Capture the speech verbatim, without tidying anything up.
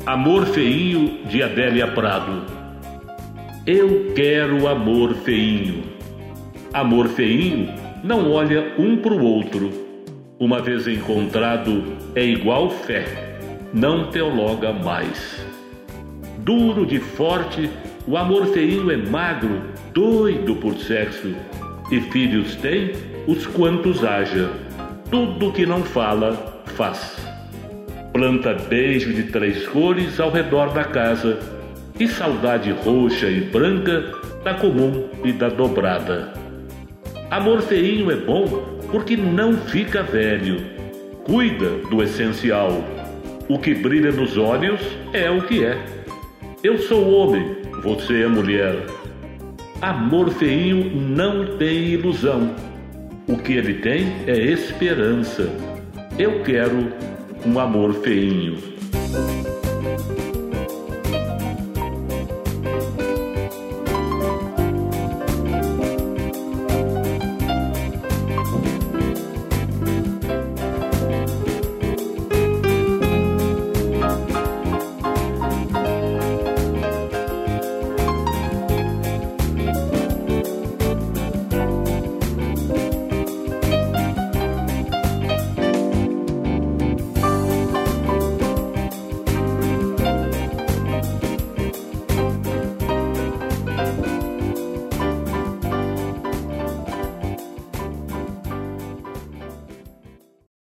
Amor Feinho, de Adélia Prado. Eu quero amor feinho. Amor feinho não olha um pro outro. Uma vez encontrado é igual fé, não teologa mais. Duro de forte, o amor feinho é magro, doido por sexo. E filhos tem os quantos haja. Tudo que não fala, faz. Planta beijo de três cores ao redor da casa, e saudade roxa e branca da comum e da dobrada. Amor feinho é bom porque não fica velho. Cuida do essencial. O que brilha nos olhos é o que é. Eu sou homem, você é mulher. Amor feinho não tem ilusão. O que ele tem é esperança. Eu quero um amor feinho.